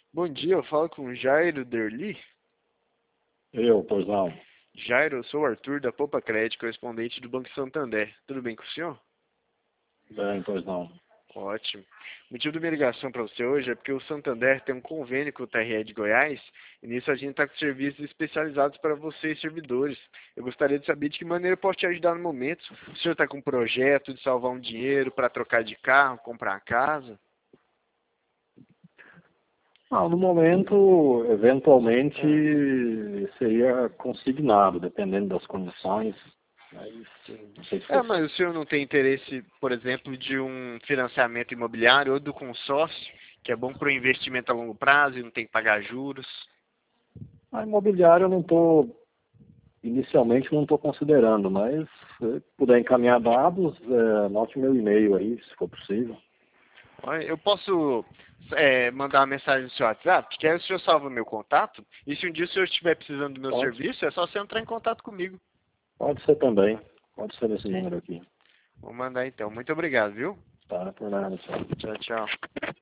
Bom dia, eu falo com Jairo Derli. Pois não. Jairo, eu sou o Arthur da Poupa Crédito, correspondente do Banco Santander. Tudo bem com o senhor? Bem, pois não. Ótimo. O motivo da minha ligação para você hoje é porque o Santander tem um convênio com o TRE de Goiás e nisso a gente está com serviços especializados para vocês, servidores. Eu gostaria de saber de que maneira eu posso te ajudar no momento. O senhor está com um projeto de salvar um dinheiro para trocar de carro, comprar casa? No momento, eventualmente, seria consignado, dependendo das condições. Mas Sim. não sei se Mas fosse. o senhor não tem interesse, por exemplo, de um financiamento imobiliário ou do consórcio, que é bom para o investimento a longo prazo e não tem que pagar juros? A imobiliária eu não estou, inicialmente não estou considerando, mas se puder encaminhar dados, anote meu e-mail aí, se for possível. Olha, eu posso mandar uma mensagem no seu WhatsApp, que aí o senhor salva meu contato, e se um dia o senhor estiver precisando do meu Pode, serviço, é só você entrar em contato comigo. pode ser também. Pode ser nesse Sim. número aqui. Vou mandar então. Muito obrigado, viu? Tá, por nada, tchau. Tchau, tchau.